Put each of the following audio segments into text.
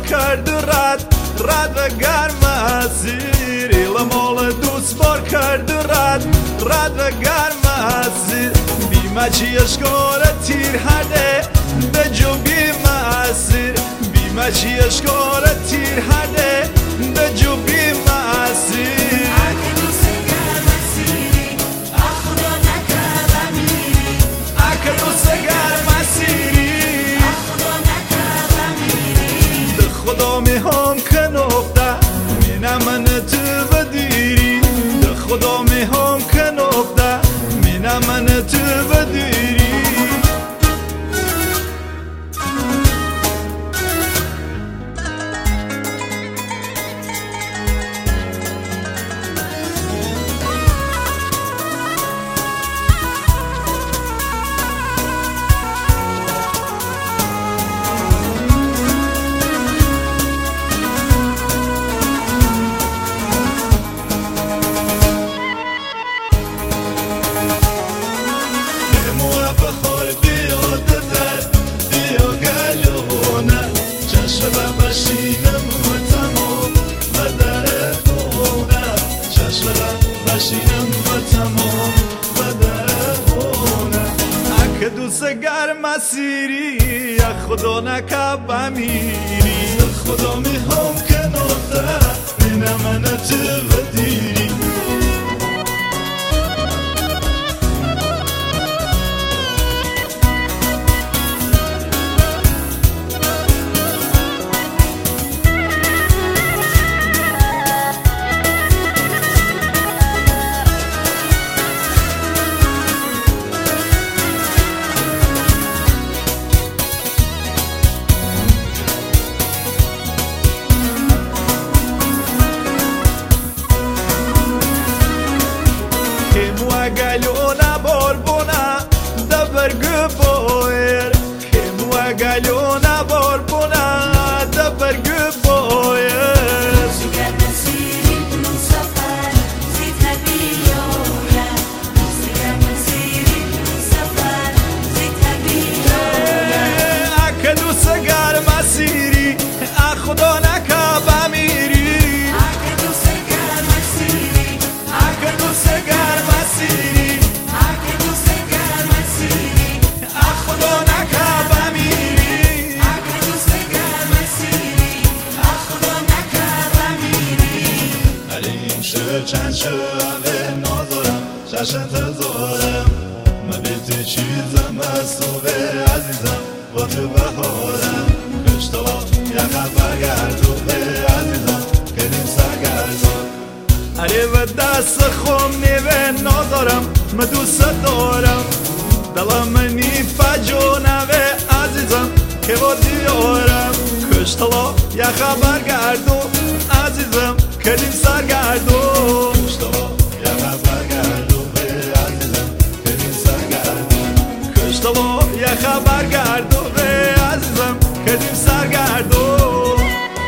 کرد رد و گرم اسیر ایلمال دوست بار کرد رد و گرم اسیر بیمه چیش کار تیر هده به جو بیمه اسیر بیمه چیش کار تیر هده به جو بیمه اسیر خدا میهم که نقطه مینم من تو بدیری ده خدا میهم که نقطه مینم من تو بدیری بشینم و تمام و درخونه اگه دوست گرم مسیری یا خدا نکه بمیری خدا میهم که نقطه بینم من تو بدیری Galhona borbona da bergeboer Kemu galhona borbona da bergeboer Sigar nasiri nun safar zit habiyoya Sigar nasiri nun safar zit habiyoya Akadu sigar masiri akhuda nakabamiri Akadu sigar masiri Akadu sigar masiri چند شبه نازارم جشن تزارم من بیت چیزم از صبح عزیزم با تو بهارم کشتا یه خبر گردونه عزیزم کدیم سرگردون علی و دست خم نیوه نازارم من دوست دارم دلم منی فجونوه عزیزم که با دیارم کشتا یه خبر گردون عزیزم کدیم سرگردون کشتا یه خبر گردون عزیزم کدیم سرگردون کشتا یه خبر گردون عزیزم کدیم سرگردون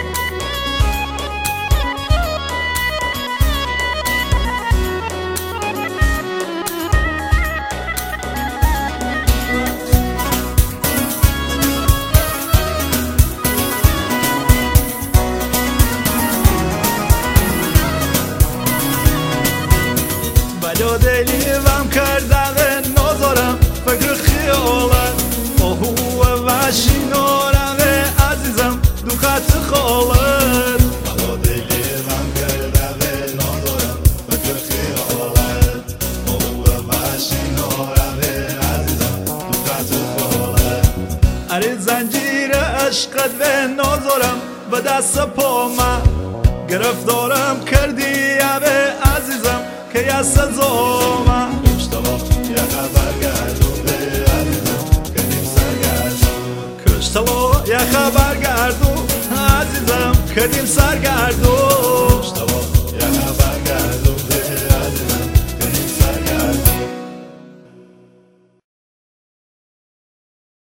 بلو دلیوم کرده نازارم فکر خیالت آهو و شینارم عزیزم دو خط خالت بلو دلیوم کرده نازارم فکر خیالت آهو و شینارم عزیزم دو خط خالت اره زنجیر عشقت به نازارم به دست پامه گرفتارم کردی به عزیزم که یه سزامه کشتلا یه خبر گردون به عزیزم کدیم سرگردون کشتلا یه خبر گردون عزیزم کدیم سرگردون